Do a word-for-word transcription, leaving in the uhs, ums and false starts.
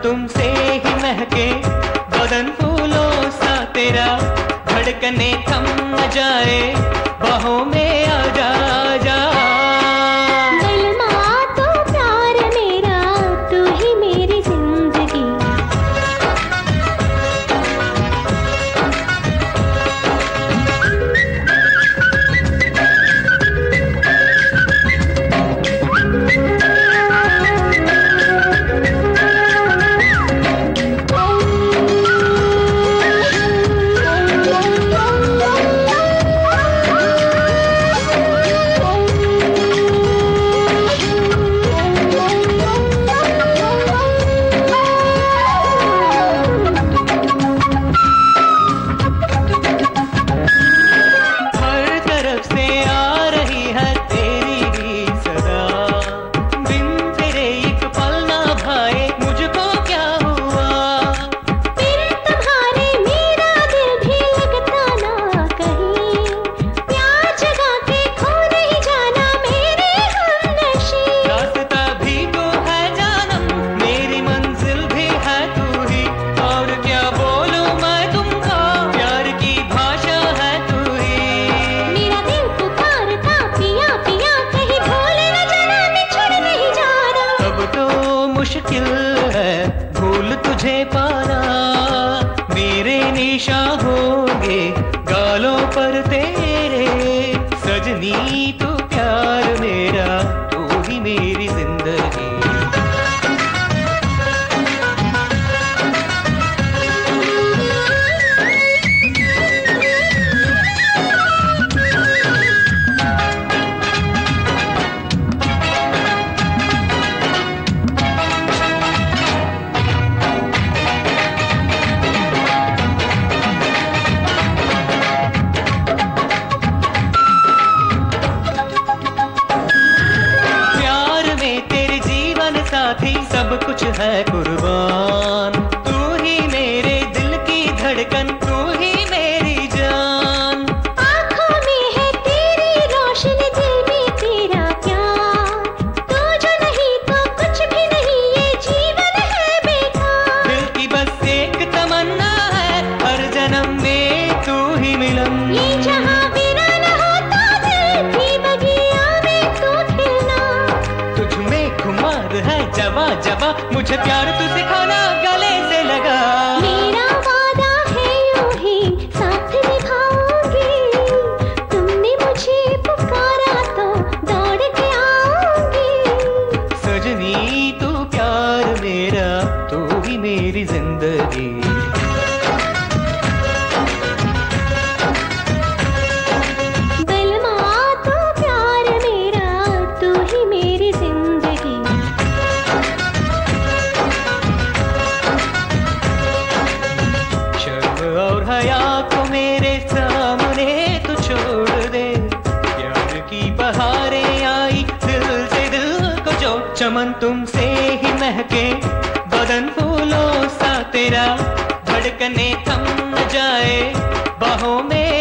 तुमसे ही महके, बदन फूलों सा तेरा, धड़कने थम न जाए, बाहों में आ जा, आ जा। बलमा तो प्यार मेरा, तू ही मेरी जिंदगी। मुश्किल है भूल तुझे पाना, मेरे निशान होंगे गालों पर तेरे, सजनी तू प्यार मेरा, तू ही मेरी जिंदगी। सब कुछ है कुर्बान, तू ही मेरे दिल की धड़कन, तू ही मेरी जान। आँखों में है तेरी रोशनी, दिल में तेरा प्यार, तू जो नहीं तो कुछ भी नहीं, ये जीवन है बेकार। दिल की बस एक तमन्ना है, हर जन्म में तू ही मिलन। ये जहां बिना न होता दिल की बगिया में तू खिलना, तुझ में खुमार है जवा जवा, मुझे प्यार तू सिखाना गले से लगा। मेरा वादा है यूं ही साथ निभाऊंगी, तुमने मुझे पुकारा तो दौड़ के आऊंगी। सजनी तू प्यार मेरा, तू ही मेरी जिंदगी। बलमा तो प्यार मेरा, तू ही मेरी जिंदगी। और हया को मेरे सामने तू छोड़ दे, प्यार की बहारें आई दिल से दिल को जो, चमन तुमसे ही महके, बदन फूलों सा तेरा, धड़कने थम न जाए, बाहों में